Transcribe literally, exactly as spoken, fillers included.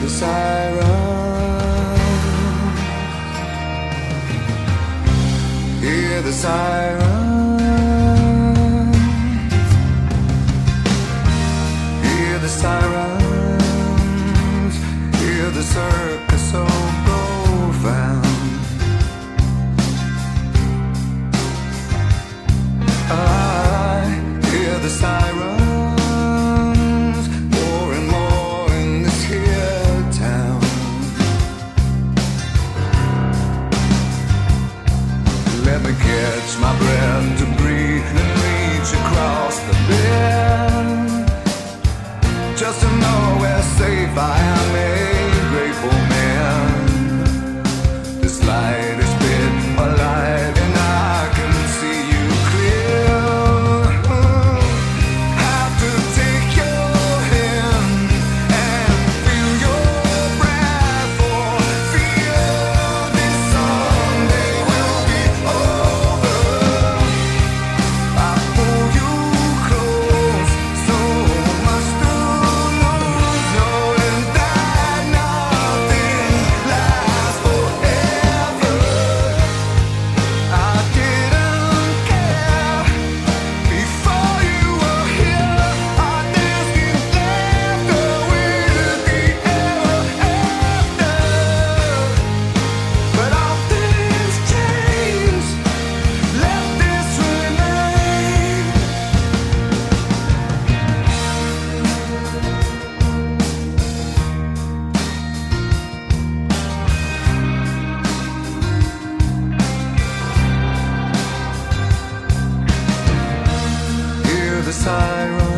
the siren, hear the siren, hear the sirens, hear the circus so profound. I hear the sirens more and more in this here town. Let me catch my breath to breathe and reach across the bend, just to know where safe I am, a grateful man. This light is bit a light and I can see you clear. Have to take your hand and feel your breath, for fear this someday will be over. I pull you close, so much to lose, knowing that nothing lasts forever. I didn't care before you were here. I danced in laughter with the ever after. But all things change, let this remain. Hear the siren,